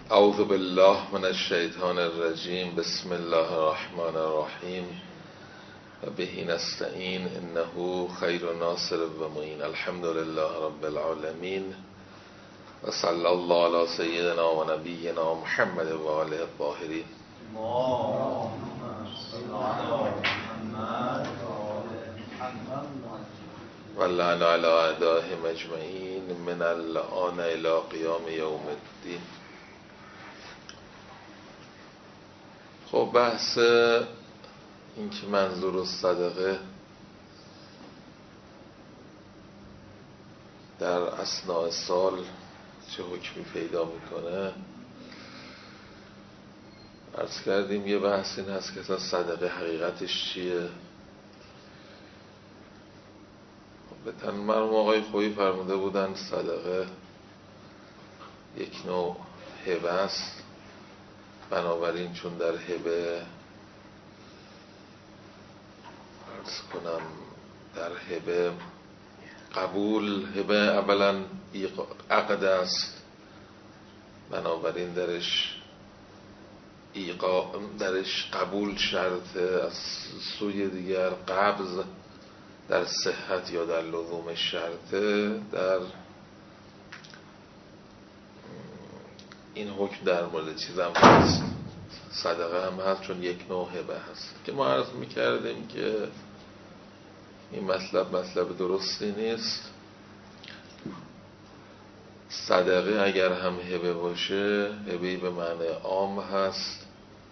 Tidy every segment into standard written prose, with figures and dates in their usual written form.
اعوذ بالله من الشیطان الرجیم. بسم الله الرحمن الرحیم و به نستعین انه خیر ناصر و معین. الحمد لله رب العالمین و صلی الله علی سیدنا و نبینا محمد و آله الطاهرین. و لعن علی اعدائهم اجمعین من الآن الی قیام یوم الدین. خب بحث این که منظور الصدقه در اثناء سال چه حکمی پیدا میکنه عرض کردیم. یه بحث این هست که اصلا صدقه حقیقتش چیه. به تن مرحوم آقای خویی فرموده بودن صدقه یک نوع هبه است، بنابراین چون در هبه عرض کنم در هبه قبول، هبه اولا عقد است، بنابراین درش قبول شرطه، از سوی دیگر قبض در صحت یا در لزوم شرطه. در این حکم در مورد چیزم هست، صدقه هم هست، چون یک نوع هبه هست که ما عرض میکردیم که این مطلب درستی نیست. صدقه اگر هم هبه باشه، هبه‌ای به معنی عام هست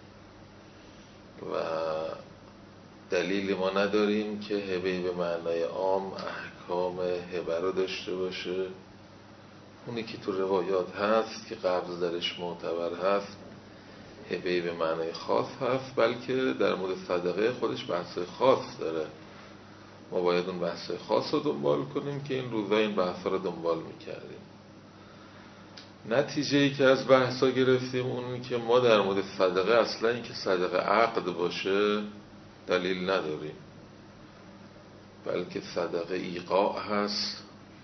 و دلیلی ما نداریم که هبه‌ای به معنی عام احکام هبه رو داشته باشه. اونی که تو روایات هست که قبض درش معتبر هست، هبه‌ای به معنی خاص هست، بلکه در مورد صدقه خودش بحث خاص داره. ما باید اون بحث خاص رو دنبال کنیم که این روزا این بحث رو دنبال میکردیم. نتیجه‌ای که از بحثا گرفتیم اون که ما در مورد صدقه اصلا این که صدقه عقد باشه دلیل نداریم، بلکه صدقه ایقاع هست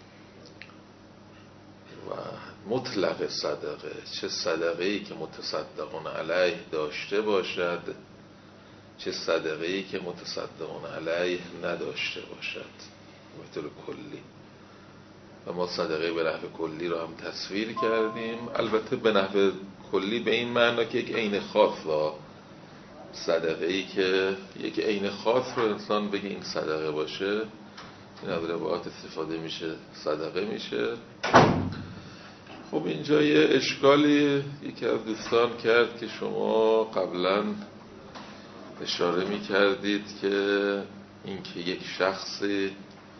و مطلق صدقه، چه صدقه‌ای که متصدقون علیه داشته باشد، چه صدقه‌ای که متصدقون علیه نداشته باشد، به طور کلی. و ما صدقه به نحو کلی رو هم تصویر کردیم، البته به نحو کلی به این معنی که یک عین خاص را صدقه‌ای که یک عین خاص رو انسان بگه این صدقه باشه، این از روایات استفاده میشه، صدقه میشه. خب اینجا یه اشکالی یکی از دوستان کرد که شما قبلا اشاره میکردید که اینکه یک شخصی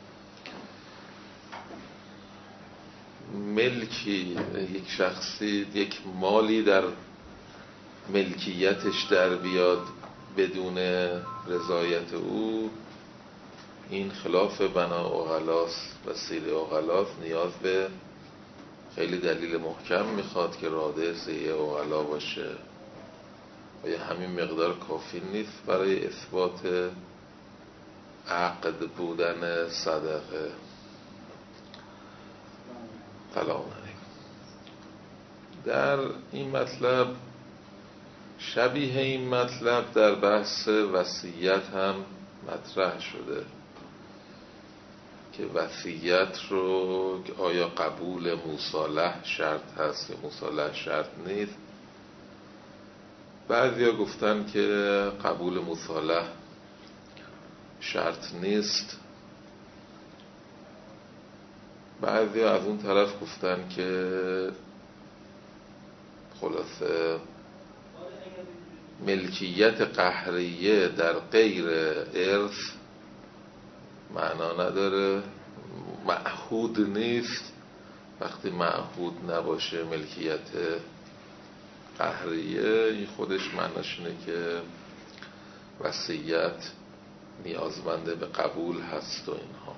یک مالی در ملکیتش در بیاد بدون رضایت او، این خلاف بنا عقلاست و سیر عقلاست، نیاز به خیلی دلیل محکم میخواد که راده سیر عقلا باشه و یا همین مقدار کافی نیست برای اثبات عقد بودن صدقه. سلام علیکم. در این مطلب شبیه این مطلب در بحث وصیت هم مطرح شده که وصیت رو آیا قبول مصالح شرط هست یا مصالح شرط نیست. بعضیا گفتن که قبول مصالح شرط نیست، بعضیا از اون طرف گفتن که خلاصه ملکیت قهریه در غیر ارث معنا نداره، معهود نیست. وقتی معهود نباشه ملکیت قهریه، این خودش معناش اینه که وصیت نیازمنده به قبول هست و اینها.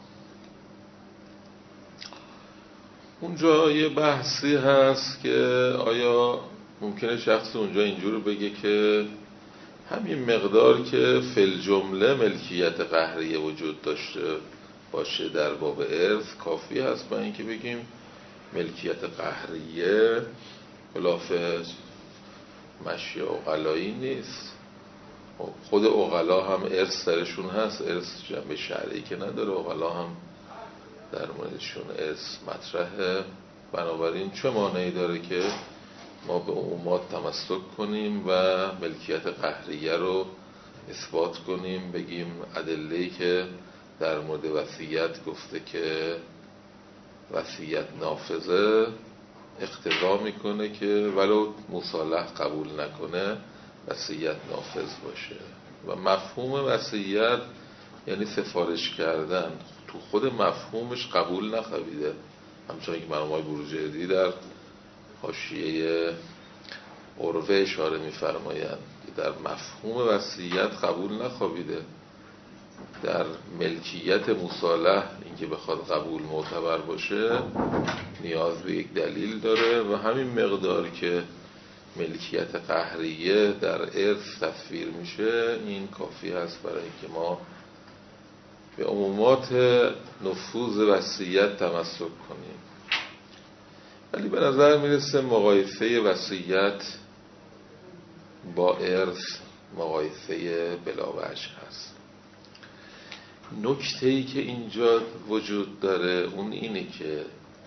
اونجا یه بحثی هست که آیا ممکنه شخص اونجا اینجور بگه که همین مقدار که فی الجمله ملکیت قهریه وجود داشته باشه در باب ارث کافی هست برای اینکه بگیم ملکیت قهریه خلاف مشی عقلایی نیست. خود عقلا هم ارث درشون هست، ارث جنبه شرعی که نداره، عقلا هم در موردشون ارث مطرحه. بنابراین چه مانعی داره که ما به عمومات تمسک کنیم و ملکیت قهریه رو اثبات کنیم، بگیم ادله‌ای که در مورد وصیت گفته که وصیت نافذه اقتضا میکنه که ولو مصالح قبول نکنه وصیت نافذ باشه. و مفهوم وصیت یعنی سفارش کردن، تو خود مفهومش قبول نخوابیده، همچنان که مرحوم آقای بروجردی در حاشیه عروه اشاره می‌فرمایند که در مفهوم وصیت قبول نخوابیده. در ملکیت مصالح اینکه بخواد قبول معتبر باشه نیاز به یک دلیل داره و همین مقدار که ملکیت قهریه در ارث تصویر میشه این کافی هست برای اینکه ما به عمومات نفوذ وصیت تمسک کنیم. ولی به نظر میرسه مقایسه وصیت با ارث مقایسه بلاوجه هست. نکته‌ای که اینجا وجود داره اون اینه که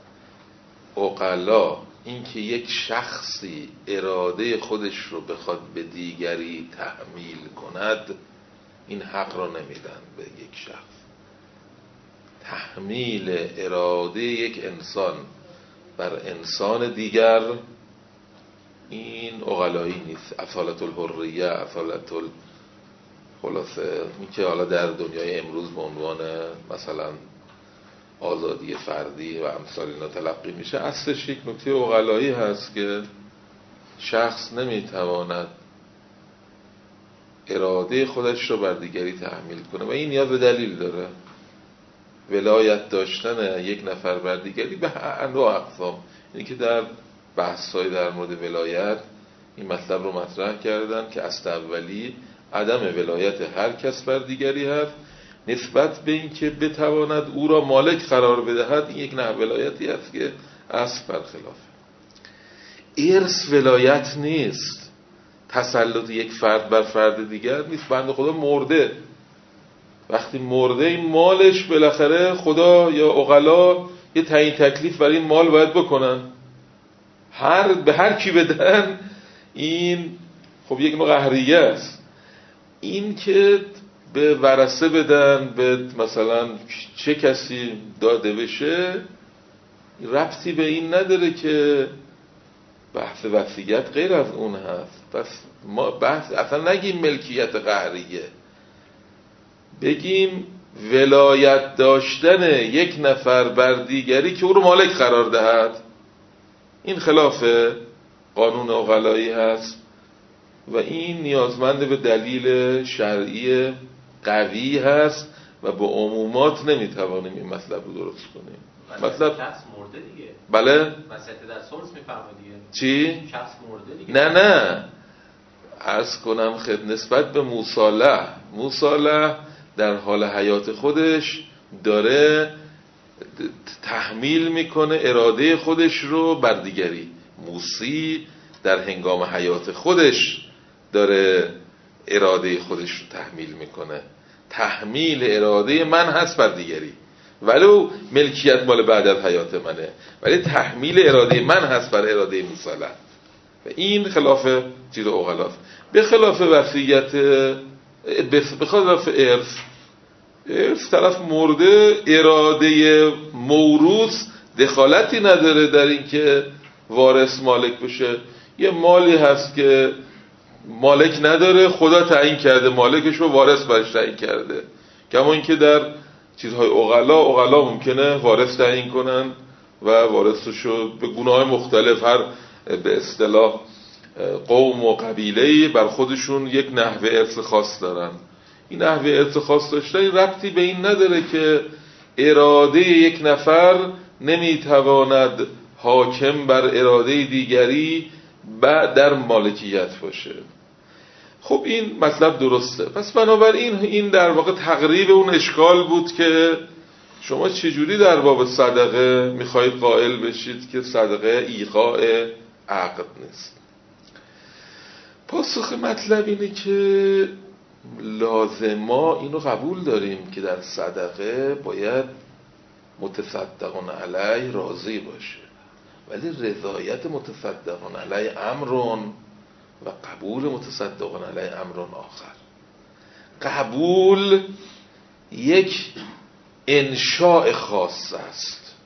عقلا اینکه یک شخصی اراده خودش رو بخواد به دیگری تحمیل کند این حق رو نمیدن به یک شخص. تحمیل اراده یک انسان بر انسان دیگر این عقلایی نیست. اصالت الحریه، اصالت خلاصه این که حالا در دنیای امروز به عنوان مثلا آزادی فردی و امثال اینا تلقی میشه، اصلش یک نکته عقلایی هست که شخص نمیتواند اراده خودش رو بر دیگری تحمیل کنه و این نیاز به دلیل داره. ولایت داشتن یک نفر بر دیگری به انواع اقسام، اینی که در بحث‌های در مورد ولایت این مطلب رو مطرح کردن که اصل اولی عدم ولایت هر کس بر دیگری هست نسبت به این که بتواند او را مالک قرار بدهد. این یک نوع ولایتی است که اصل برخلافه. ارث ولایت نیست، تسلط یک فرد بر فرد دیگر نیست. بنده خدا مرده، وقتی مرده این مالش بالاخره خدا یا عقلا یه تعیین تکلیف برای این مال باید بکنن، به هر کی بدن. این خب یک نوع قهریه است. این که به ورثه بدن، به مثلا چه کسی داده بشه ربطی به این نداره که بحث وصیت غیر از اون هست. پس ما بحث اصلا نگیم ملکیت قهریه، بگیم ولایت داشتن یک نفر بر دیگری که او رو مالک قرار دهد. این خلاف قانون عقلایی هست و این نیازمند به دلیل شرعی قوی هست و با عمومات نمیتوانیم این مطلب رو درست کنیم. مطلب شخص مرده دیگه. بله؟ مسئله در سورس میفرمایید دیگه. چی؟ شخص مرده دیگه. نه عرض کنم نسبت به مصالح در حال حیات خودش داره تحمیل میکنه اراده خودش رو بر دیگری. موسی در هنگام حیات خودش داره اراده خودش رو تحمیل میکنه. تحمیل اراده من هست بر دیگری، ولو ملکیت مال بعد از حیات منه، ولی تحمیل اراده من هست بر اراده مصالح و این خلاف چیز عقلاست. به خلاف وصیت، به خلاف ارث طرف مرده اراده موروث دخالتی نداره در این که وارث مالک بشه. یه مالی هست که مالک نداره، خدا تعیین کرده مالکش رو، وارث برش تعیین کرده. کما اینکه در چیزهای عقلا ممکنه وارث تعیین کنن و وارثشو به گونه‌های مختلف، هر به اصطلاح قوم و قبیله‌ای بر خودشون یک نحوه ارث خاص دارن. این نحوه ارث خاص داشتن ربطی به این نداره که اراده یک نفر نمیتواند حاکم بر اراده دیگری در مالکیت باشه. خب این مطلب درسته. پس بنابراین این در واقع تقریب اون اشکال بود که شما چجوری در باب صدقه میخواید قائل بشید که صدقه ایقاع عقد نیست. پاسخ مطلب اینه که لازما اینو قبول داریم که در صدقه باید متصدقون علیه راضی باشه، ولی رضایت متصدقون علیه امرون و قبول متصدقون علیه امرون آخر. قبول یک انشاء خاص است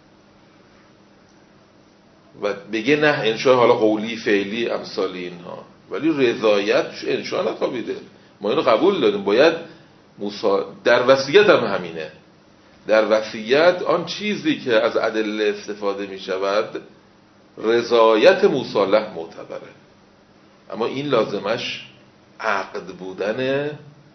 و بگه نه انشاء حالا قولی فعلی امثال اینها، ولی رضایت انشاء نخوابیده. ما اینو قبول داریم. باید در وصیت هم همینه. در وصیت آن چیزی که از ادله استفاده می شود رضایت مصالح معتبره، اما این لازمش عقد بودن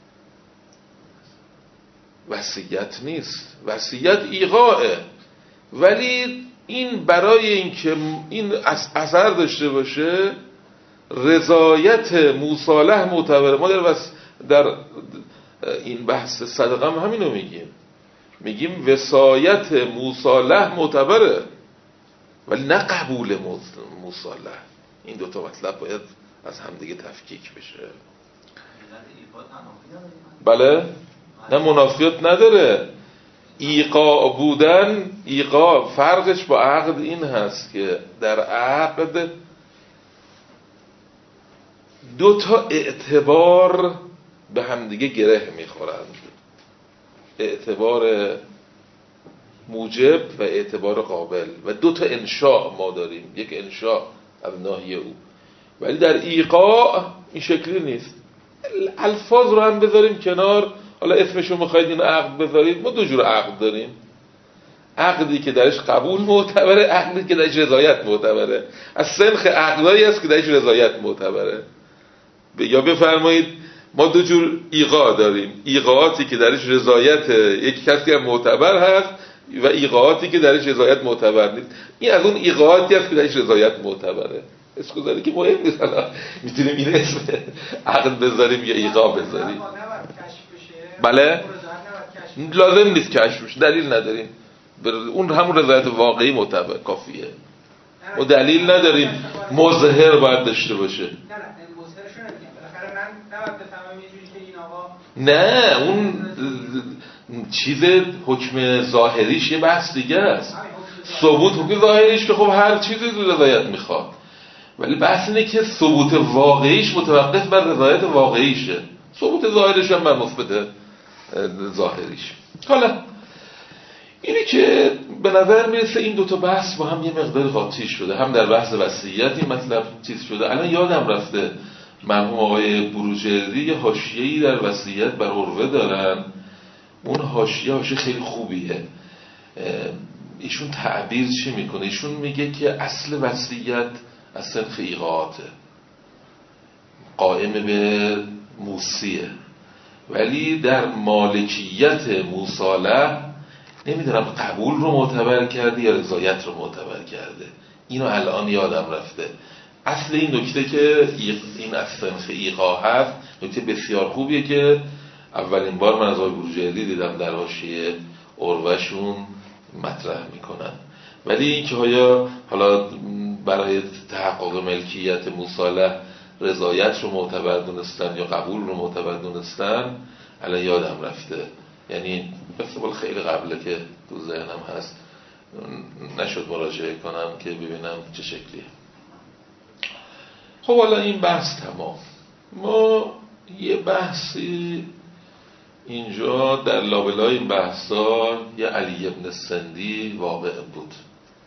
وصیت نیست. وصیت ایقاعه، ولی این برای اینکه این اثر داشته باشه رضایت مصالح معتبره. ما در این بحث صدقه هم همینو میگیم وصایت مصالح معتبره، ولی نه قبول مصالح. این دوتا مطلب باید از همدیگه تفکیک بشه. بله، نه منافیت نداره. ایقاع بودن، ایقاع فرقش با عقد این هست که در عقد دوتا اعتبار به همدیگه گره میخورند، اعتبار موجب و اعتبار قابل، و دوتا انشاء ما داریم، یک انشاء از ناحیه او. ولی در ایقاع این شکلی نیست. الفاظ رو هم بذاریم کنار، حالا اسمشو میخواید این عقد بذارید. ما دو جور عقد داریم، عقدی که درش قبول معتبره، عقدی که درش رضایت معتبره. از سنخ عقدایی است که درش رضایت معتبره. یا بفرمایید ما دو جور ایقاع داریم، ایقاعاتی که درش رضایت یک کسی هم معتبر هست و ایقاعاتی که درش رضایت معتبر نیست. این از اون ایقاعاتی است که درش رضایت معتبره. اسم گذاری که مهم نیست، حالا میتونیم این اسم عقد بذاریم یا ایقاع بذاریم. بله، لازم نیست کشف بشه، دلیل نداریم. اون همون رضایت واقعی معتبر کافیه. و دلیل نداریم مظهر باید داشته باشه. نه، اون چیز حکم ظاهریش یه بحث دیگه است. ثبوت حکم ظاهریش که خب هر چیزی رضایت میخواد، ولی بحث اینه که ثبوت واقعیش متوقف بر رضایت واقعیشه، ثبوت ظاهریش هم بر مثبت ظاهریش. حالا اینی که به نظر میرسه این دوتا بحث با هم یه مقدار قاطی شده، هم در بحث وصیت این مطلب چیز شده. الان یادم رفته مرحوم آقای بروجردی یه حاشیه‌ای در وصیت بر عروه دارن. اون حاشیه خیلی خوبیه. ایشون تعبیر چی میکنه؟ ایشون میگه که اصل وصیت از صنف ایقاعاته، قائم به موصیه، ولی در مالکیت مصالح نمیدونم قبول رو معتبر کرده یا رضایت رو معتبر کرده. اینو الان یادم رفته. اصل این نکته که این از صنف ایقاع هست نکته بسیار خوبیه که اولین بار من از آقای بروجردی دیدم در حاشیه عروه‌شون مطرح میکنن. ولی این که حالا برای تحقق ملکیت مصالح رضایت رو معتبر دونستن یا قبول رو معتبر دونستن الان یادم رفته. یعنی بسیار خیلی قبله که تو ذهنم هست، نشد مراجعه کنم که ببینم چه شکلیه. خب حالا این بحث تمام. ما یه بحثی اینجا در لابلای این بحثا یه علی ابن سندی واقع بود.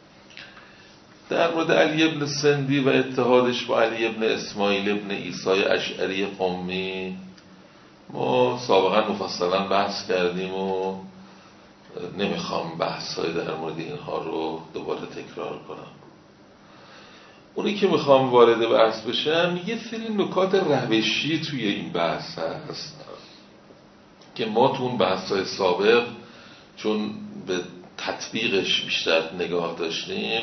در مورد علی ابن سندی و اتحادش با علی ابن اسماعیل ابن عیسی اشعری قمی ما سابقا مفصلا بحث کردیم و نمیخوام بحث‌های در مورد اینها رو دوباره تکرار کنم. اونی که میخوام وارد بحث بشم یه سری نکات روشی توی این بحث هست که ما تو اون بحث‌های سابق چون به تطبیقش بیشتر نگاه داشتیم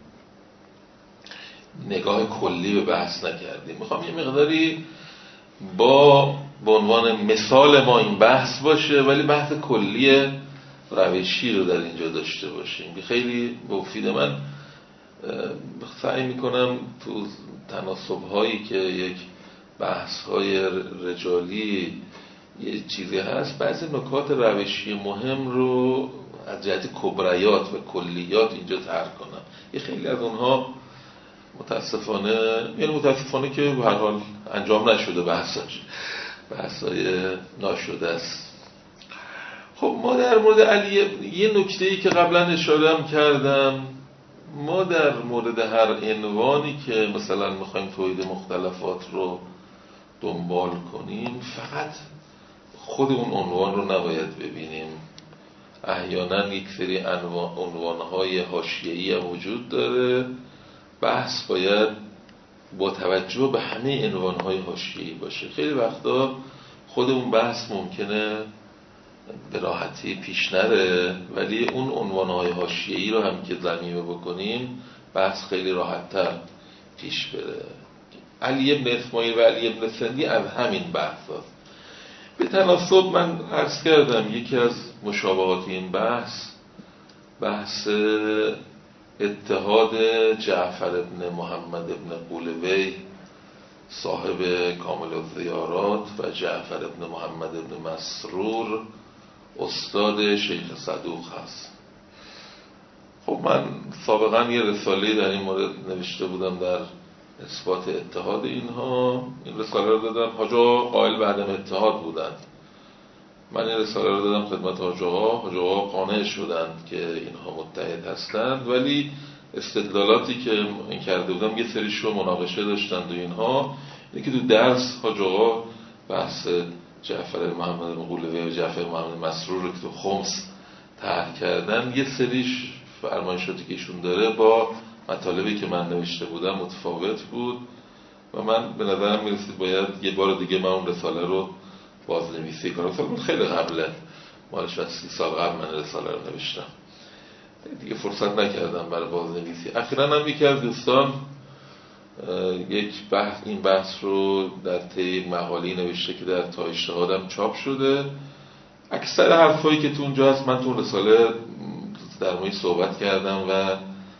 نگاه کلی به بحث نکردیم. میخوام یه مقداری به عنوان مثال ما این بحث باشه، ولی بحث کلی روشی رو در اینجا داشته باشیم. خیلی مفید. من سعی میکنم تو تناسب‌هایی که یک بحث‌های رجالی یه چیزی هست، بعضی نکات روشی مهم رو از جهت کبریات و کلیات اینجا طرح کنم. یه خیلی از اونها متاسفانه که به هر حال انجام نشده، بحثای ناشده است. خب ما در مورد علی یه نکته‌ای که قبلا اشاره هم کردم، ما در مورد هر عنوانی که مثلا میخوایم توحید مختلفات رو دنبال کنیم، فقط خود اون عنوان رو نباید ببینیم. احیانا یک سری عنوانهای حاشیه‌ای هم وجود داره. بحث باید با توجه به همه عنوانهای حاشیه‌ای باشه. خیلی وقتا خود اون بحث ممکنه به راحتی پیش نره، ولی اون عنوانهای حاشیه‌ای رو هم که ضمیمه بکنیم، بحث خیلی راحت‌تر پیش بره. علی ابن اسماعیل و علی ابن سندی از همین بحث هست. به تناسب من عرض کردم یکی از مشابهات این بحث اتحاد جعفر ابن محمد ابن قولوی صاحب کامل الزیارات و جعفر ابن محمد ابن مسرور استاد شیخ صدوق هست. خب من سابقا یه رساله در این مورد نوشته بودم در اثبات اتحاد اینها. این رساله رو دادم، حاج آقا قائل به عدم اتحاد بودند. من این رساله رو دادم خدمت حاج آقا قانع شدند که اینها متحد هستند، ولی استدلالاتی که این کرده بودم یه سریش رو مناقشه داشتند و اینها، اینه که تو درس حاج آقا بحث جعفر محمد قولوی و جعفر محمد مسرور رو که تو خمس طرح کردن، یه سریش فرمایشاتی که ایشون داره با مطالبی که من نوشته بودم متفاوت بود و من به نظرم میرسید باید یه بار دیگه من اون رساله رو بازنویسی کنم. رساله خیلی قبله، مالش از 30 سال قبل من رساله رو نوشتم، دیگه فرصت نکردم برای بازنویسی. اخیراً هم یکی از دوستان این بحث رو در طی مقاله‌ای نوشته که در تا اجتهادم چاپ شده. اکثر حرفایی که تو اونجا هست من تو رساله در موردش صحبت کردم و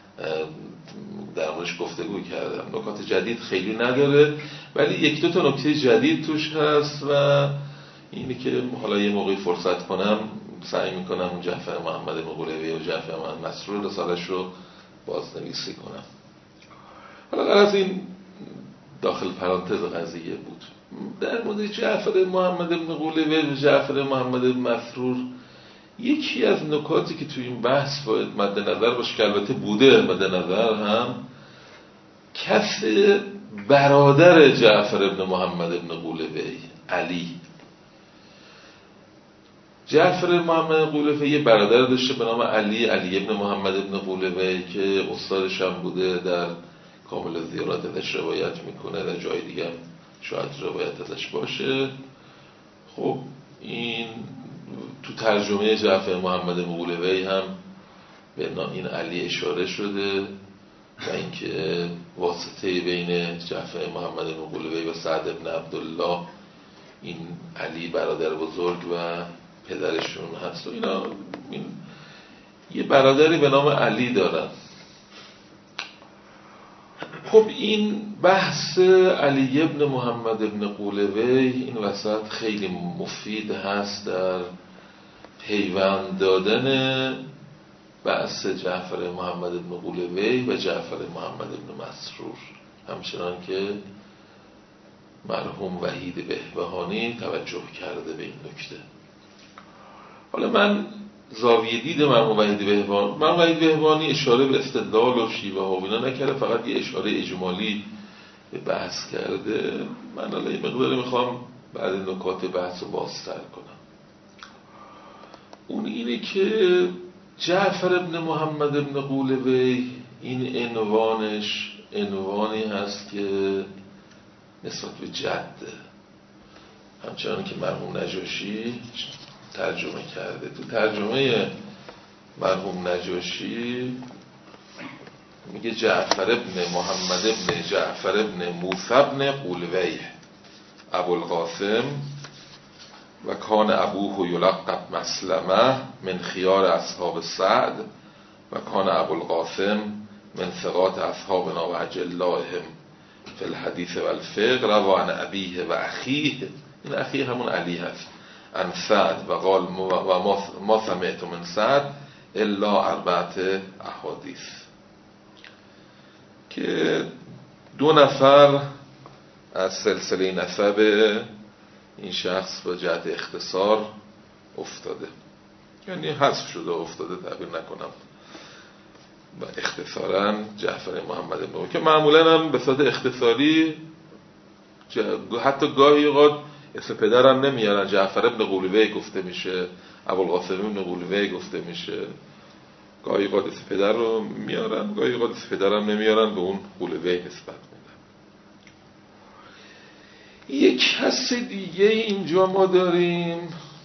در موردش گفتگو کردم. نکات جدید خیلی نداره، ولی یک دو تا نکته جدید توش هست و اینی که حالا یه موقعی فرصت کنم سعی میکنم جعفر محمد قولوی و جعفر محمد مسرور رسالش رو بازنویسی کنم. حالا غرض این داخل پرانتز قضیه بود. در مورد جعفر محمد قولوی و جعفر محمد مسرور یکی از نکاتی که توی این بحث باید مد نظر باشه که البته بوده مد نظر هم، کس برادر جعفر ابن محمد ابن قولوی علی. جعفر محمد قولوی یه برادر داشته به نام علی ابن محمد ابن قولوی که استادش هم بوده، در کامل الزیارات ازش روایت میکنه، در جای دیگه هم شاید روایت ازش باشه. خب این تو ترجمه جعفر محمد ابن قولوی هم به این علی اشاره شده و اینکه واسطه بین جعفر محمد ابن قولوی و سعد ابن عبدالله این علی برادر بزرگ و پدرشون هست و اینا این یه برادری به نام علی دارن. خب این بحث علی ابن محمد ابن قولوی این وسط خیلی مفید هست در پیوند دادن بحث جعفر محمد ابن قولوی و جعفر محمد ابن مسرور، همچنان که مرحوم وحید بهبهانی توجه کرده به این نکته. حالا من زاویه دید مرحوم وحید بهبهانی اشاره به استدلال و شیوه ها و اینا نکرده، فقط یه اشاره اجمالی به بحث کرده. من حالا یه مقداری میخوام بعد نکات بحث رو بازتر کنم. اون اینه که جعفر ابن محمد ابن قولوی این عنوانی هست که نسبت به جده، همچنان که مرحوم نجاشی ترجمه کرده. تو ترجمه مرحوم نجاشی میگه جعفر ابن محمد ابن جعفر ابن موسی ابن قولوی ابوالقاسم و کان ابوه یلقب مسلمه من خیار اصحاب سعد و کان ابوالقاسم من ثقات اصحابنا و اجلائهم فی الحدیث و الفقه روى عن ابیه و اخیه، این اخیه همون علی هست، عن سعد و قال و ما سمعت من سعد الا 4 احادیث، که 2 نفر از سلسله نسب این شخص به جهت اختصار افتاده، یعنی حذف شده افتاده تعبیر نکنم و اختصارا جعفر محمد ابن، که معمولا هم به صورت اختصاری حتی گاهی اوقات اسم پدرم نمیارن، جعفر ابن قولوی گفته میشه، ابوالقاسم ابن قولوی گفته میشه، گاهی اوقات اسم پدر رو میارن، گاهی اوقات اسم پدرم نمیارن، به اون قولوی نسبت میدن. یک کس دیگه اینجا ما داریم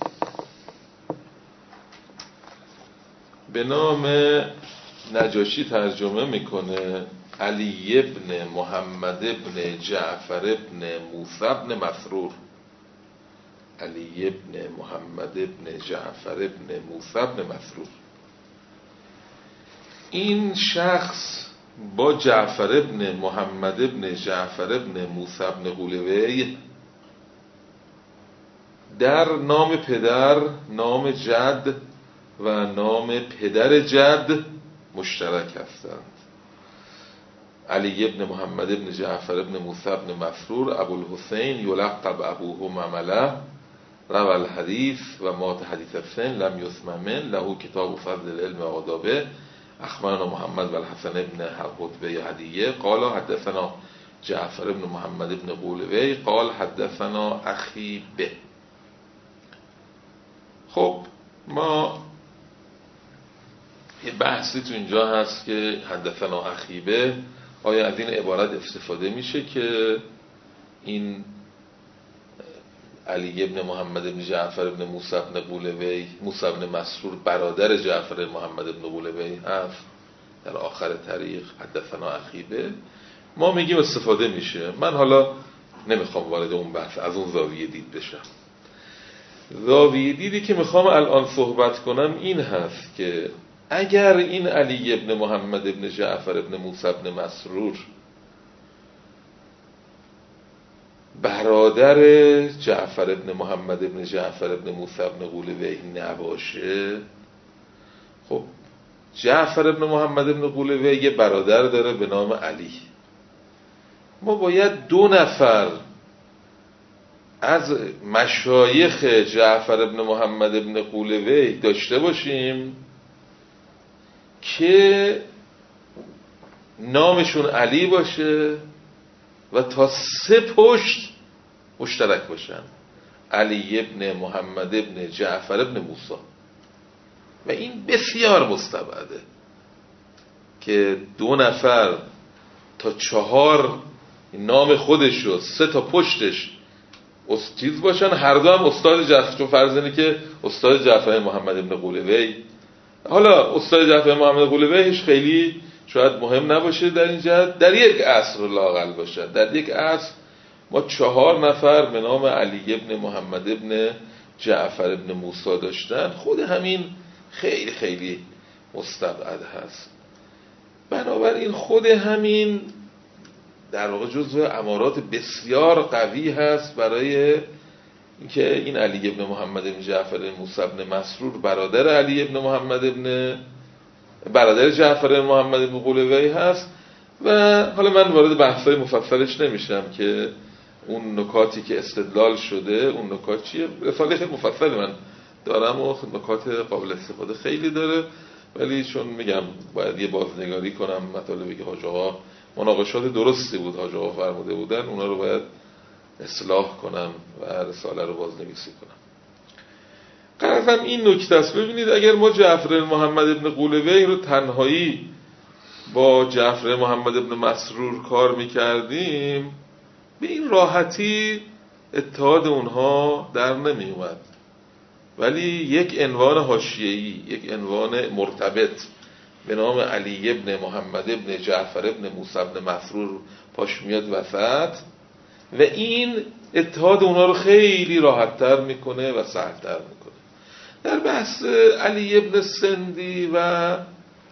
به نام نجاشی ترجمه میکنه علی ابن محمد ابن جعفر ابن موسی ابن مسرور، علی ابن محمد ابن جعفر ابن موسی ابن مسرور. این شخص با جعفر ابن محمد ابن جعفر ابن موسی ابن قولوی در نام پدر، نام جد و نام پدر جد مشترک هستند. علی ابن محمد ابن جعفر ابن موسی ابن مسرور ابوالحسین یلقب ابوه ممله روى الحدیث و مات حدیث السن لم یسمع من له کتاب فضل العلم و آدابه اخبرنا محمد و الحسن ابن حبیب هدیه قال حدثنا جعفر ابن محمد ابن قولوی قال حدثنا اخی به. خب ما یه بحثی تو اینجا هست که حدثنا اخی به، آیا از این عبارت استفاده میشه که این علی ابن محمد ابن جعفر ابن موسی ابن قولوی، موسی ابن مسرور برادر جعفر محمد ابن قولوی هست در آخر طریق حدثنا اخی به؟ ما میگیم استفاده میشه. من حالا نمیخوام وارد اون بحث از اون زاویه دید بشم. زاویه دیدی که میخوام الان صحبت کنم این هست که اگر این علی ابن محمد ابن جعفر ابن موسی ابن مسرور برادر جعفر ابن محمد ابن جعفر ابن موسی ابن قولوی نباشه، خب جعفر ابن محمد ابن قولوی یه برادر داره به نام علی، ما باید 2 نفر از مشایخ جعفر ابن محمد ابن قولوی داشته باشیم که نامشون علی باشه و تا 3 پشت مشترک باشن، علی ابن محمد ابن جعفر ابن موسی. و این بسیار مستبعده که 2 نفر تا 4 نام خودش و 3 تا پشتش چیز باشن، هر دو هم استاد جعفر، چون فرض اینه که استاد جعفر محمد ابن قولوی، حالا استاد جعفر محمد قولویش خیلی شاید مهم نباشه در این جهت، در یک عصر لااقل باشه، در یک عصر ما 4 نفر به نام علی ابن محمد ابن جعفر ابن موسی داشتن، خود همین خیلی خیلی مستبعد هست. بنابراین خود همین در واقع جزو امارات بسیار قوی هست برای اینکه این علی ابن محمد ابن جعفر ابن موسی ابن مسرور برادر علی ابن محمد ابن برادر جعفر ابن محمد ابن قولوی هست. و حالا من وارد بحث‌های مفصلش نمیشم که اون نکاتی که استدلال شده اون نکات چیه، رساله خیلی مفصل من دارم و نکات قابل استفاده خیلی داره، ولی چون میگم باید یه بازنگاری کنم مطالبی که حاج آقا مناقشات درستی بود حاج آقا فرموده بودن، اونا رو باید اصلاح کنم و رساله رو بازنویسی کنم. غرضم این نکته است. ببینید اگر ما جعفر محمد ابن قولوی رو تنهایی با جعفر محمد ابن مسرور کار میکردیم به این راحتی اتحاد اونها در نمی اومد، ولی یک عنوان حاشیه‌ای، یک عنوان مرتبط به نام علی ابن محمد ابن جعفر ابن موسی ابن مسرور پاش میاد وسط و این اتحاد اونها رو خیلی راحت‌تر میکنه و سهل‌تر میکنه. در بحث علی ابن سندی و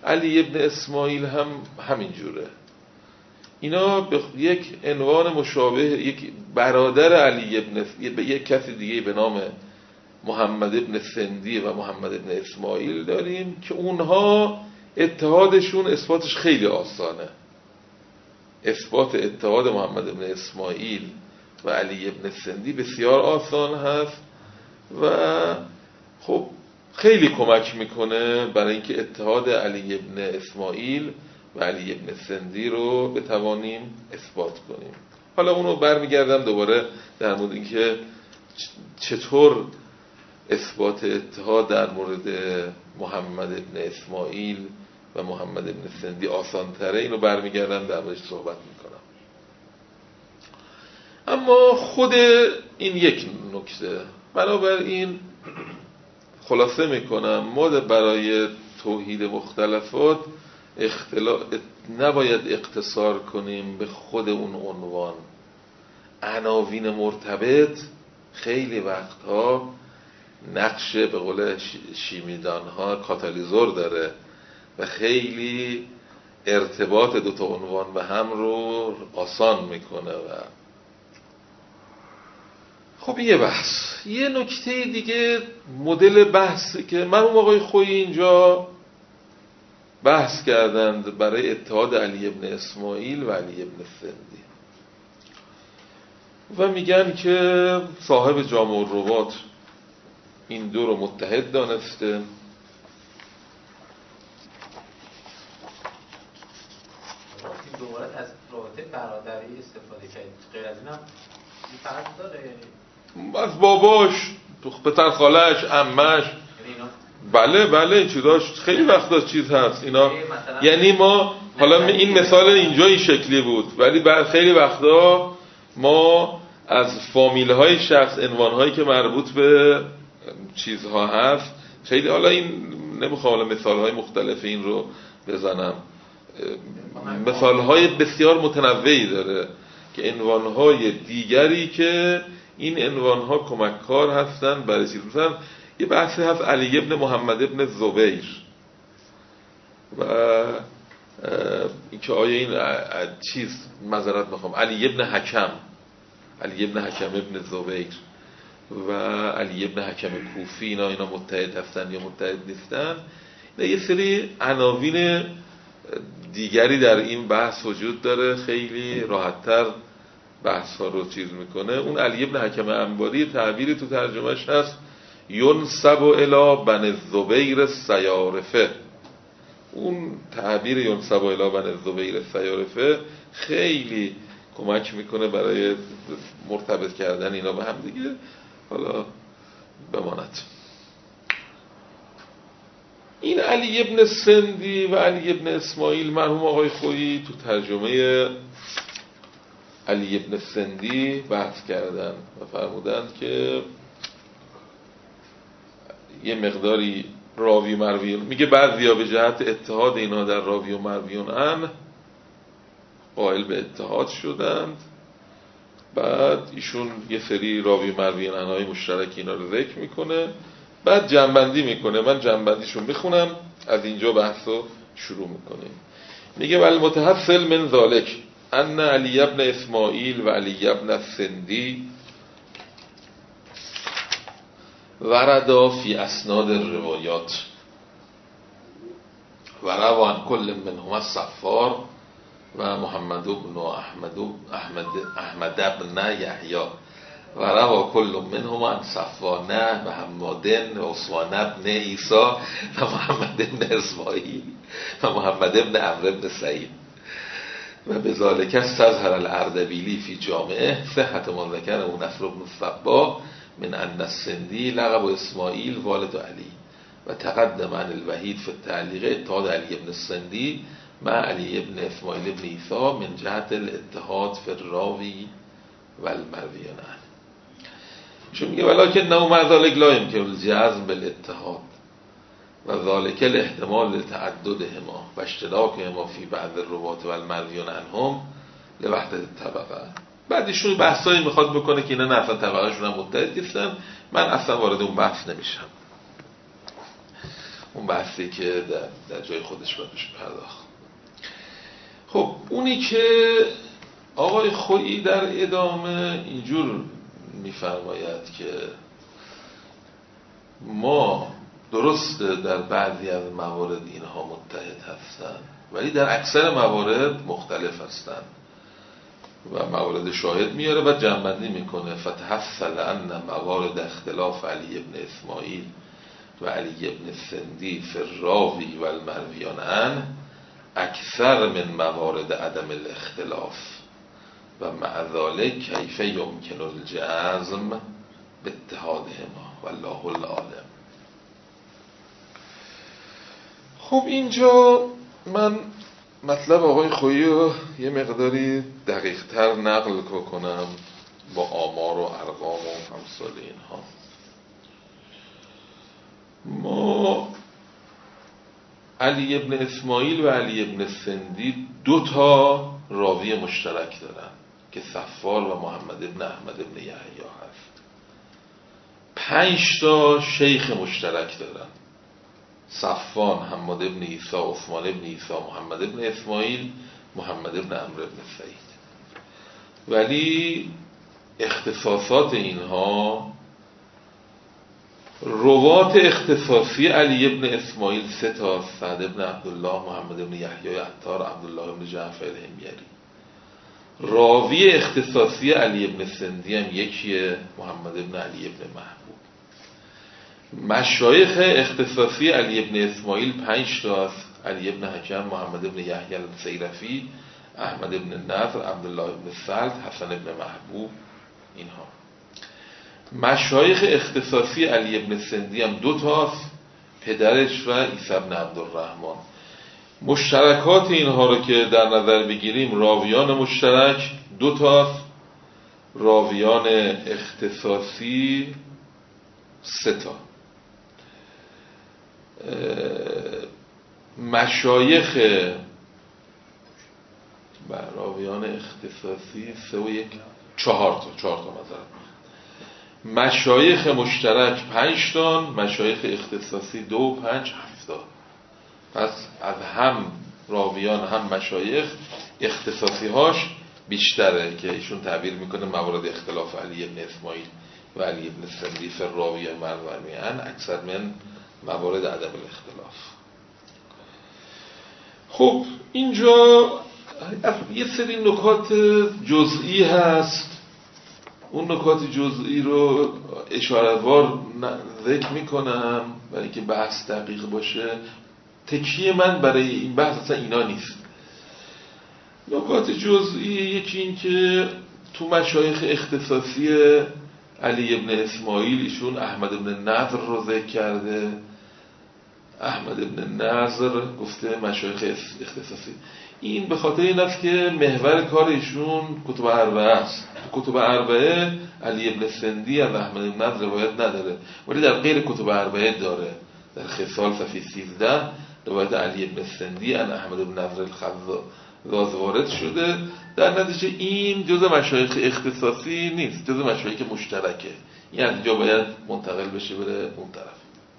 علی ابن اسماعیل هم همین جوره. اینا به یک عنوان مشابه یک برادر علی ابن یک کسی دیگه به نام محمد ابن سندی و محمد ابن اسماعیل داریم که اونها اتحادشون اثباتش خیلی آسانه. اثبات اتحاد محمد ابن اسماعیل و علی ابن سندی بسیار آسان هست و خب خیلی کمک میکنه برای اینکه اتحاد علی ابن اسماعیل و علی ابن سندی رو بتوانیم اثبات کنیم. حالا اونو برمیگردم دوباره در مورد اینکه چطور اثبات اتحاد در مورد محمد ابن اسماعیل و محمد ابن سندی آسان تره، اینو برمیگردم در موردش صحبت میکنم. اما خود این یک نکته، بنابراین خلاصه میکنم ما برای توحید مختلفات نباید اقتصار کنیم به خود اون عنوان. عناوین مرتبط خیلی وقتها نقش به قول شیمیدان ها کاتالیزور داره و خیلی ارتباط دوتا عنوان به هم رو آسان میکنه. و خب یه بحث، یه نکته دیگه مدل بحثی که مرحوم آقای خویی اینجا بحث کردند برای اتحاد علی ابن اسماعیل و علی ابن سندی و میگن که صاحب جامع الروات این دو رو متحد دانسته. این دوباره از رابطه برادری استفاده کرد، غیر از این هم این فرق داره؟ یعنی از باباش، پسر خالش، عمش، بله چیزاش خیلی وقتا چیز هست اینا. یعنی ما حالا این مثال اینجا این شکلی بود، ولی بعد خیلی وقتا ما از فامیل های شخص، عنوان هایی که مربوط به چیزها هست خیلی، حالا این نمیخوام حالا مثال های مختلف این رو بزنم، مثال های بسیار متنوعی داره که عنوان های دیگری که این عنوان ها کمککار هستن برای چیز. مثلا یه بحثی هست علی ابن محمد ابن زبیر و اینکه آیا این چیز معذرت میخوام علی ابن حکم ابن زبیر و علی ابن حکم کوفی اینا متحد هستن یا متحد نیستن. یه سری عناوین دیگری در این بحث وجود داره، خیلی راحت‌تر بحث ها رو چیز میکنه. اون علی ابن حکم انباری تعبیری تو ترجمهش هست ینسب الی بن الزبیر سیارفه. اون تعبیر ینسب الی بن الزبیر سیارفه خیلی کمک میکنه برای مرتبط کردن اینا به هم دیگه. حالا بماند. این علی ابن سندی و علی ابن اسماعیل، مرحوم آقای خویی تو ترجمه علی ابن سندی بحث کردن و فرمودند که یه مقداری راوی مرویون، میگه بعضیا به جهت اتحاد اینا در راوی و مرویون ان قائل به اتحاد شدند. بعد ایشون یه سری راوی مرویون انهای مشترک اینا رو ذکر میکنه، بعد جنبندی میکنه. من جنبندیشو میخونم، از اینجا بحثو شروع میکنیم. میگه والمتحصل من ذالک ان علی ابن اسماعیل و علی ابن سندی وردا فی اسناد الروایات و روان کل منهم الصفار و محمد ابن احمد ابن یحیی و روا کل منهم عن صفوان و حماد و عثمان ابن عیسی و محمد ابن اسماعیل و محمد ابن عمرو ابن سعید و بذالک استظهر الاردبیلی فی جامعه صحت ما ذکره نصر بن الصباح من ان السندی لقب اسماعیل والد علی و تقدم عن الوحید فی التعلیق اتحاد علی ابن السندی مع علی ابن اسماعیل ابن عیسی من جهت الاتحاد فی الراوی و المرویان. چون میگه ولکن نو مع ذلک لا یمکن الجزم بالاتحاد و ذالک الاحتمال لتعددهما و اشتراکهما فی بعض الروات و المرویان عنهم لوحدت الطبقه. بعد ایشون بحثایی میخواد بکنه که اینا نه اصلا طبقهشون هم متحد نیستن. من اصلا وارد اون بحث نمیشم. اون بحثی که در جای خودش باید بشه پرداخت. خب اونی که آقای خویی در ادامه اینجور میفرماید که ما درست در بعضی از موارد اینها متحد هستند ولی در اکثر موارد مختلف هستند و موارد شاهد میاره و جمع‌بندی میکنه. فتحصل ان موارد اختلاف علی ابن اسماعیل و علی ابن سندی فی الراوی و المرویان عنه اکثر من موارد عدم الاختلاف و مع ذلک کیف یمکن الجزم باتحادهما والله العالم. خب اینجا من مطلب آقای خویی رو یه مقداری دقیق تر نقل کنم با آمار و ارقام و امثال اینها. ما علی ابن اسماعیل و علی ابن سندی 2 تا راوی مشترک دارن که صفار و محمد ابن احمد ابن یحیی هست. 5 تا شیخ مشترک دارن: صفوان، حماد ابن عیسی، عثمان ابن عیسی، محمد ابن اسماعیل، محمد ابن عمرو ابن سعید. ولی اختصاصات اینها، روات اختصاصی علی ابن اسماعیل 3 تا: سعد ابن عبدالله، محمد ابن یحیی عطار، عبدالله ابن جعفر الحمیری. راوی اختصاصی علی ابن سندی هم یکیه، محمد ابن علی ابن محبوب. مشایخ اختصاصی علی ابن اسماعیل 5 تاست: علی ابن حکم، محمد ابن یحیی السیرفی، احمد ابن نضر، عبدالله ابن سلط، حسن ابن محبوب. اینها مشایخ اختصاصی علی ابن سندی هم 2 تاست: پدرش و عیسی ابن عبدالرحمن. مشترکات اینها رو که در نظر بگیریم، راویان مشترک 2 تاست، راویان اختصاصی 3 تا. مشایخ راویان اختصاصی 3 و 1 4 تا مثلا. مشایخ مشترک 5 تا، مشایخ اختصاصی 2 و 5 7 تا. پس از هم راویان هم مشایخ اختصاصی هاش بیشتره که ایشون تعبیر میکنه موارد اختلاف علی ابن اسماعیل و علی ابن سندی فی الراوی مرویان اکثر من موارد عدم الاختلاف. خب اینجا یه سری نکات جزئی هست، اون نکات جزئی رو اشاره‌وار ذکر میکنم برای که بحث دقیق باشه. تکیه من برای این بحث اصلا اینا نیست. نکات جزئی، یکی این که تو مشایخ اختصاصی علی ابن اسماعیل ایشون احمد ابن نضر رو ذکر کرده. احمد ابن نضر گفته مشایخ اختصاصی. این به خاطر این است که محور کار ایشون کتب اربعه است. تو کتب اربعه علی ابن سندی از احمد ابن نضر روایت نداره، ولی در غیر کتب اربعه داره. در خصال صفحه 13 روایت علی ابن سندی ان احمد ابن نضر الخزاز وارد شده. در نتیجه این جزء مشایخ اختصاصی نیست، جزء مشایخ مشترکه. این از اینجا باید منتقل بشه بره اون طرف.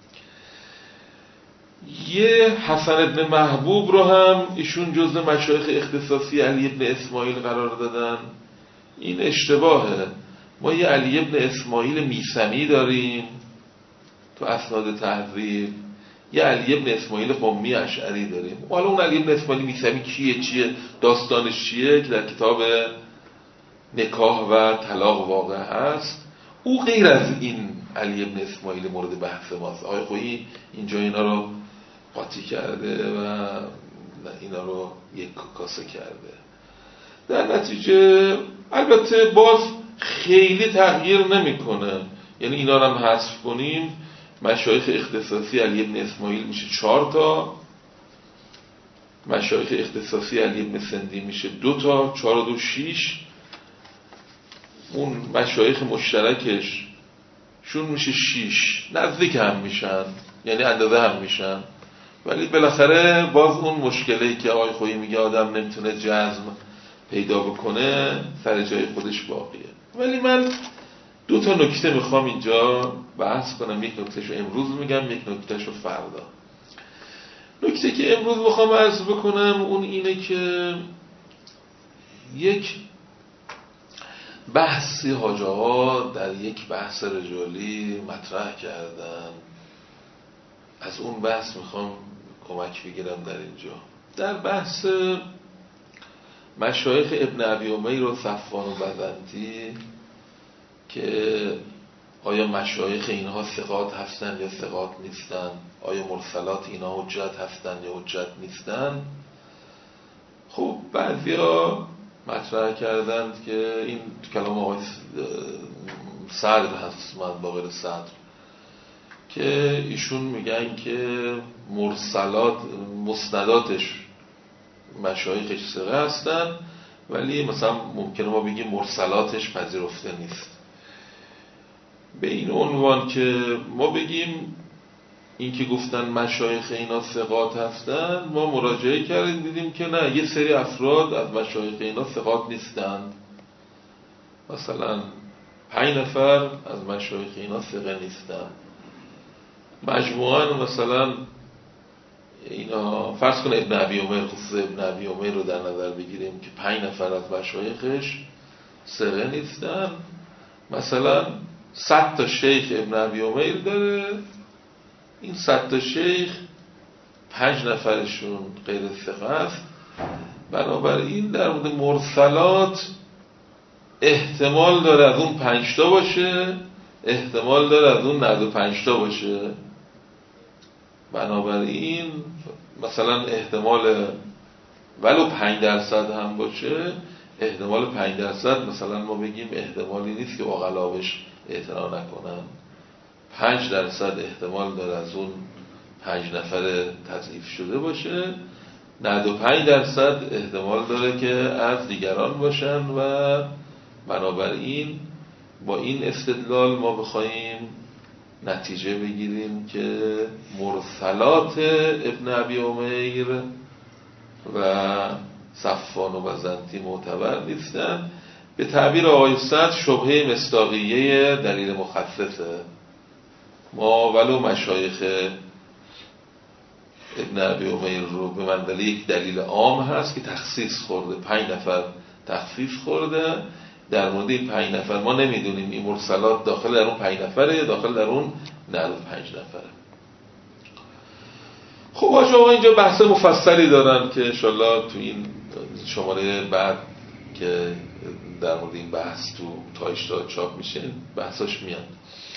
یه حسن ابن محبوب رو هم ایشون جزء مشایخ اختصاصی علی ابن اسماعیل قرار دادن. این اشتباهه. ما یه علی ابن اسماعیل میثمی داریم تو اسناد تهذیب، یه علی ابن اسماعیل قمی اشعری داریم. حالا اون علی ابن اسماعیل میثمی چیه داستانش چیه که در کتاب نکاح و طلاق واقع هست، او غیر از این علی ابن اسماعیل مورد بحث ماست. آقای خویی اینجا اینا رو قاطی کرده و اینا رو یک کاسه کرده. در نتیجه البته باز خیلی تغییر نمیکنه، یعنی اینا رو هم حذف کنیم، مشایخ اختصاصی علی ابن اسماعیل میشه 4 تا، مشایخ اختصاصی علی ابن سندی میشه 2 تا، 4 و 2 6. اون مشایخ مشترکش شون میشه 6. نزدیک هم میشن، یعنی اندازه هم میشن، ولی بالاخره باز اون مشکلی که آقای خویی میگه آدم نمیتونه جزم پیدا بکنه سر جای خودش باقیه. ولی من 2 تا نکته میخوام اینجا بحث کنم. یک نکتهشو امروز میگم، یک نکتهشو فردا. نکته که امروز بخوام عرض بکنم اون اینه که یک بحثی حاجه ها در یک بحث رجالی مطرح کردن، از اون بحث میخوام کمک بگیرم در اینجا. در بحث مشایخ ابن ابی امیر و صفوان و بزنطی که آیا مشایخ اینها ثقات هستند یا ثقات نیستند، آیا مرسلات اینها حجت هستند یا حجت نیستند. خب بعضیا مطرح کردند که این کلام آقای صدر هست، من با غیر صدر، که ایشون میگن که مرسلات مسنداتش مشایخش ثقه هستن، ولی مثلا ممکنه ما بگیم مرسلاتش پذیرفته نیست. به این عنوان که ما بگیم این که گفتن مشایخ اینا ثقات هستن، ما مراجعه کردیم دیدیم که نه، یه سری افراد از مشایخ اینا ثقات نیستند. مثلا 5 نفر از مشایخ اینا ثقه نیستند. مجموعاً مثلا اینا فرض کن ابن ابی عمر، خصوص ابن ابی عمر رو در نظر بگیریم که 5 نفر از مشایخش ثقه نیستن. مثلا 100 تا شیخ ابن ابی عمر داره، این 100 تا شیخ 5 نفرشون غیر ثقه است. بنابراین در مورد مرسلات احتمال داره از اون 5 تا باشه، احتمال داره از اون 95 تا باشه. بنابراین مثلا احتمال ولو 5% هم باشه، احتمال 5% مثلا ما بگیم احتمالی نیست که عقلا بهش اعتنا نکنن. 5% احتمال داره از اون 5 نفر تضعیف شده باشه، 95% احتمال داره که از دیگران باشن. و بنابراین با این استدلال ما بخوایم نتیجه بگیریم که مرسلات ابن ابی عمیر و صفوان و بزنطی معتبر نیستن. به تعبیر آقای صدر شبهه مصداقیه دلیل مخصصه. ما ولو مشایخ ابن ابی عمیر رو به منزله یک دلیل عام هست که تخصیص خورده، 5 نفر تخصیص خورده، در مورد این 5 نفر ما نمیدونیم این مرسلات داخل در اون 5 نفره یا داخل در اون 95 نفره. خب آقا اینجا بحث مفصلی دارن که انشالله تو این شماره بعد که در مورد این بحث تو تایشتا چاپ میشه بحثاش میاد.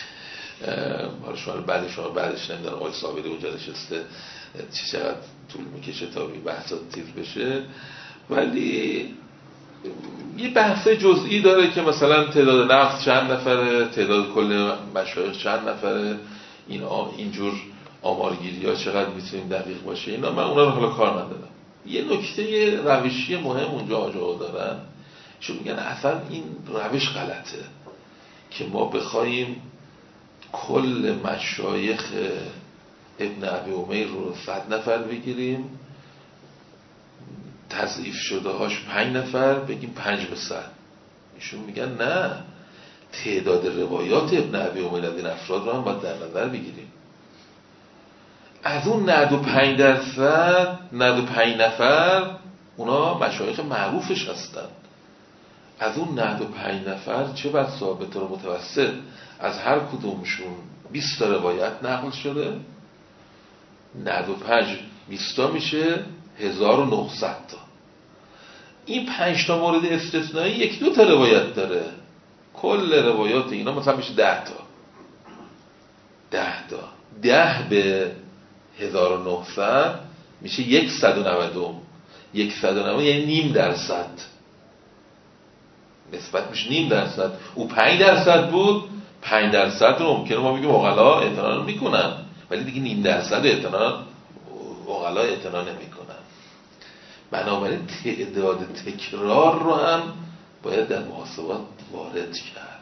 شماره بعدش نمیدونم آقای صابری اونجا نشسته چقدر طول میکشه تا این بحثا تیز بشه، ولی یه بحث جزئی داره که مثلا تعداد نقد چند نفره، تعداد کل مشایخ چند نفره، اینجور آمارگیری ها چقدر میتونیم دقیق باشه. اینا من اونا رو حالا کار ندارم. یه نکته روشی مهم اونجا آجا دارن، چون میگن اصلا این روش غلطه که ما بخوایم کل مشایخ ابن ابی عمیر رو 100 نفر بگیریم، تضعیف شده هاش 5 نفر بگیم 5 به 100. ایشون میگن نه، تعداد روایات ابن ابی عمیر از این افراد رو هم باید در نظر بگیریم. از اون 95 نفر اونا مشایخ معروفش هستن. از اون 95 نفر چه بسا به طور متوسط از هر کدومشون 20 تا روایت نقل شده، 95 20 تا میشه 1900 تا. این 5 تا مورد استثنایی 1-2 تا روایت داره، کل روایات اینا مثلا میشه 10 تا. 10 به 1900 میشه 190 یعنی نیم درصد نسبت میشه نیم درصد. او 5% بود، 5% رو ممکنه ما بگیم عقلا اعتنا میکنن، ولی دیگه نیم درصد عقلا اعتنا نمیکنن. بنابراین تعداد تکرار رو هم باید در محاسبات وارد کرد.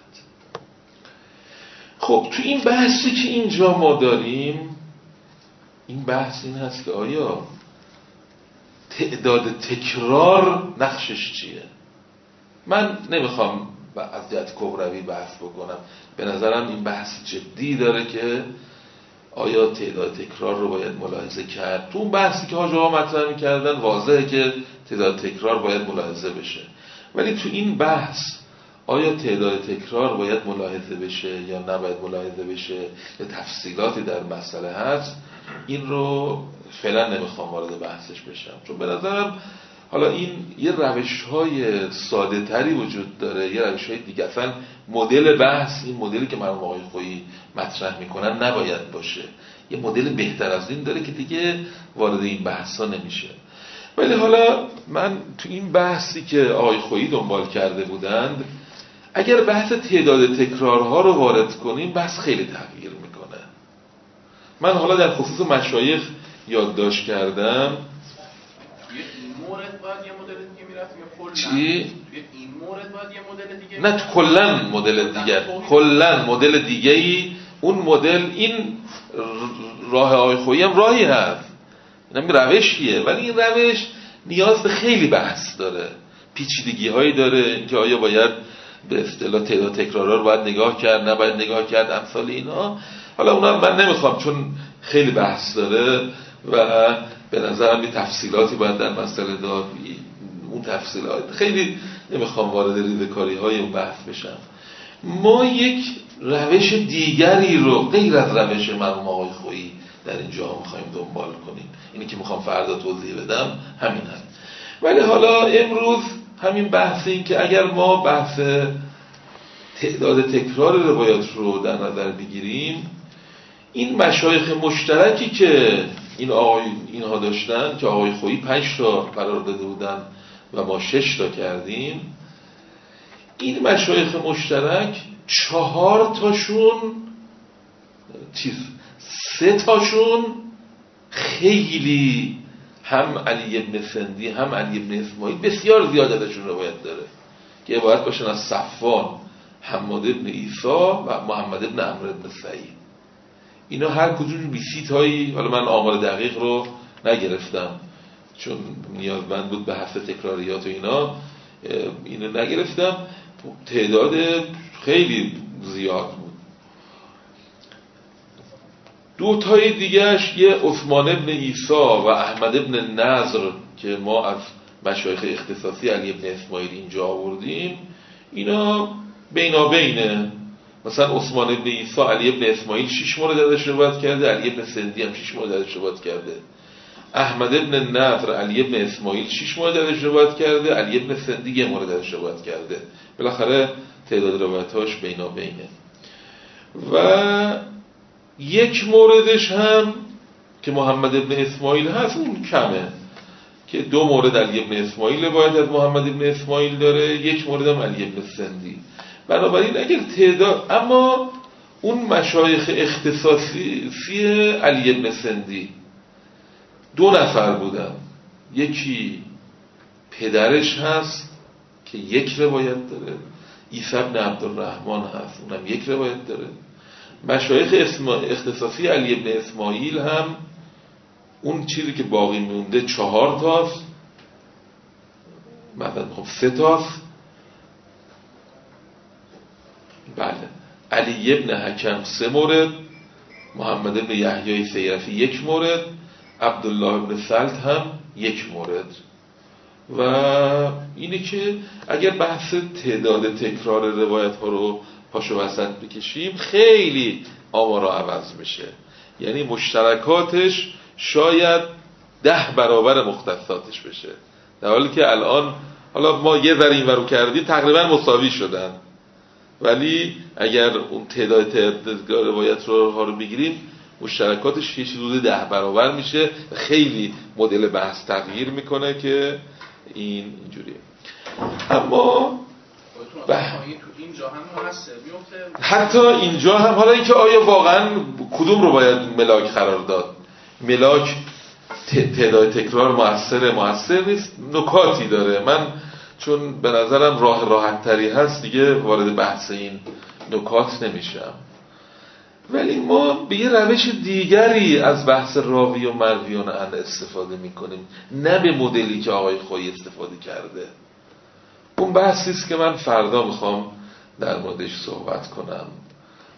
خب تو این بحثی که اینجا ما داریم، این بحث این هست که آیا تعداد تکرار نقشش چیه؟ من نمیخوام از جهت کبروی بحث بکنم، به نظرم این بحث جدی داره که آیا تعداد تکرار رو باید ملاحظه کرد؟ تو اون بحثی که حاج آقا مطرح می‌کردن واضحه که تعداد تکرار باید ملاحظه بشه، ولی تو این بحث آیا تعداد تکرار باید ملاحظه بشه یا نباید ملاحظه بشه یا تفصیلاتی در مسئله هست، این رو فعلا نمیخوام وارد بحثش بشم، چون به نظرم حالا این یه روش‌های ساده تری وجود داره، یه روش‌های دیگه. اصلا مدل بحث، این مدلی که مرحوم آقای خویی مطرح میکنن نباید باشه، یه مدل بهتر از این داره که دیگه وارد این بحثا نمیشه. ولی حالا من تو این بحثی که آقای خویی دنبال کرده بودند، اگر بحث تعداد تکرارها رو وارد کنیم بحث خیلی تغییر میکنه. من حالا در خصوص مشایخ یادداشت کردم. مورد باید یه مدل دیگه میرفتیم یا کلا؟ چی؟ این مورد باید یه مدل دیگه؟ نه کلا مدل دیگه، کلا مدل دیگه‌ای. اون مدل، این راه آقای خویی هم راهی هست، این هم روشیه، ولی این روش نیاز به خیلی بحث داره، پیچیدگی‌هایی داره که آیا باید به اصطلاح تعداد تکرارها رو باید نگاه کرد، نباید نگاه کرد، امثال اینا. حالا اونا من نمیخوام، چون خیلی بحث داره و به نظرم یه تفصیلاتی باید در مسئله داد، اون تفصیلات خیلی نمیخوام وارد ریزه‌کاری‌های اون بحث بشم. ما یک روش دیگری رو غیر از روش مرحوم آقای خویی در اینجا میخوایم دنبال کنیم. اینی که میخوام فردا توضیح بدم همین هست. ولی حالا امروز همین بحث این که اگر ما بحث تعداد تکرار روایات رو در نظر بگیریم، این مشایخ مشترکی که اینها داشتن که آقای خویی 5 تا قرار داده بودن و ما 6 تا کردیم، این مشایخ مشترک 4 تاشون 3 تاشون خیلی، هم علی ابن سندی هم علی ابن اسماعیل بسیار زیاد ازشون روایت داره که عبارت باشن از صفوان، حماد ابن عیسی و محمد ابن عمرو ابن سعید. اینا هر کدوم 20 تایی، حالا من آمار دقیق رو نگرفتم چون نیازمند بود به حذف تکراریات و اینا، اینو نگرفتم، تعداد خیلی زیاد بود. 2 تای دیگهش یه عثمان ابن عیسی و احمد ابن نضر که ما از مشایخ اختصاصی علی ابن اسماعیل اینجا آوردیم، اینا بینابینه. مثلا عثمان ابن عیسی علی ابن اسماعیل 6 مورد ازش روایت کرده، علی ابن سندی هم 6 مورد ازش روایت کرده. احمد ابن نضر علی ابن اسماعیل 6 مورد ازش روایت کرده، علی ابن سندی 1 مورد ازش روایت کرده. بالاخره تعداد روایتاش بینابینه. و 1 موردش هم که محمد ابن اسماعیل هست اون کمه که 2 مورد علی ابن اسماعیل روایت از محمد ابن اسماعیل داره، 1 مورد هم علی ابن سندی. بنابراین اگر تعداد، اما اون مشایخ اختصاصی علی ابن سندی 2 نفر بودن، یکی پدرش هست که 1 روایت داره، عیسی بن عبدالرحمن هست اونم 1 روایت داره. مشایخ اختصاصی علی ابن اسماعیل هم اون چیزی که باقی مونده 4 تاست، مثلا خب 3 تاست. بله، علی ابن حکم 3 مورد، محمد ابن یحیی سیرفی 1 مورد، عبدالله ابن سلط هم 1 مورد. و اینه که اگر بحث تعداد تکرار روایت ها رو پاشو وسط بکشیم خیلی آمارا عوض میشه، یعنی مشترکاتش شاید 10 برابر مختصاتش بشه، در حالی که الان حالا ما یه ذره این ورو کردیم تقریبا مساوی شدن، ولی اگر اون تعداد روایت رو بگیریم مشترکاتش یه چیز حدود 10 برابر میشه. خیلی مدل بحث تغییر میکنه که اینجوریه. اما اینجا هم موثر میفته، حتی اینجا هم. حالا اینکه آیا واقعا کدوم رو باید ملاک قرار داد؟ ملاک تعداد تکرار موثر نیست، نکاتی داره. من چون به نظرم راحت تری هست دیگه وارد بحث این نکات نمیشم، ولی ما به یه روش دیگری از بحث راوی و مرویان عن استفاده میکنیم، نه به مدلی که آقای خویی استفاده کرده. اون بحثی است که من فردا میخوام در موردش صحبت کنم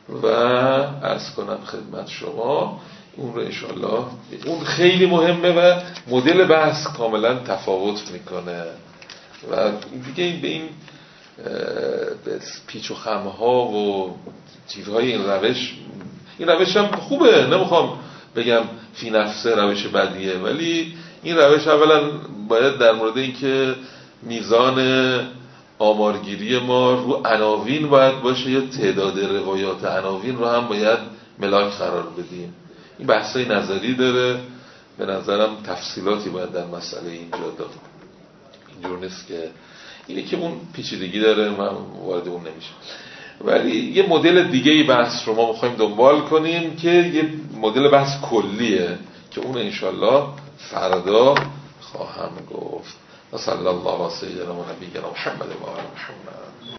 و عرض کنم خدمت شما اون رو انشالله، اون خیلی مهمه و مدل بحث کاملا تفاوت میکنه و دیگه این به این پیچ و خمها و چیزهای این روش هم خوبه، نمیخوام بگم فی نفسه روش بدیه، ولی این روش اولا باید در مورد این که میزان آمارگیری ما رو عناوین باید باشه یا تعداد روایات عناوین رو هم باید ملاک قرار بدیم. این بحثای نظری داره، به نظرم تفصیلاتی باید در مسئله اینجا داد. اینجور نیست که اینی که اون پیچیدگی داره، من وارد اون نمیشه، ولی یه مدل دیگه بحث رو ما میخوایم دنبال کنیم که یه مدل بحث کلیه که اون انشالله فردا خواهم گفت. و صلی الله علی سیدنا و نبینا محمد و آل محمد.